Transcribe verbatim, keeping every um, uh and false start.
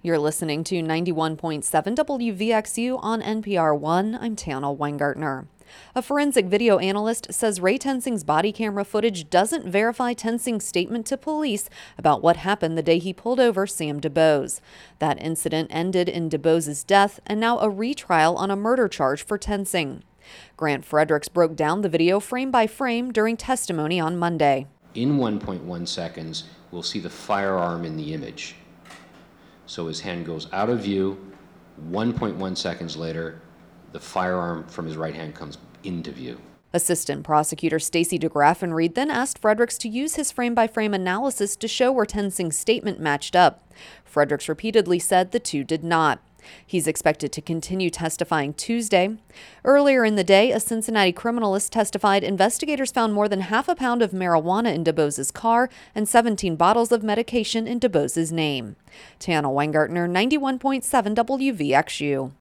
You're listening to ninety-one point seven W V X U on N P R one. I'm Tana Weingartner. A forensic video analyst says Ray Tensing's body camera footage doesn't verify Tensing's statement to police about what happened the day he pulled over Sam DuBose. That incident ended in DuBose's death and now a retrial on a murder charge for Tensing. Grant Fredericks broke down the video frame by frame during testimony on Monday. In one point one seconds, we'll see the firearm in the image. So his hand goes out of view. one point one seconds later, the firearm from his right hand comes into view. Assistant Prosecutor Stacey DeGraffenreid then asked Fredericks to use his frame-by-frame analysis to show where Tensing's statement matched up. Fredericks repeatedly said the two did not. He's expected to continue testifying Tuesday. Earlier in the day, a Cincinnati criminalist testified investigators found more than half a pound of marijuana in DuBose's car and seventeen bottles of medication in DuBose's name. Tana Weingartner, ninety-one point seven W V X U.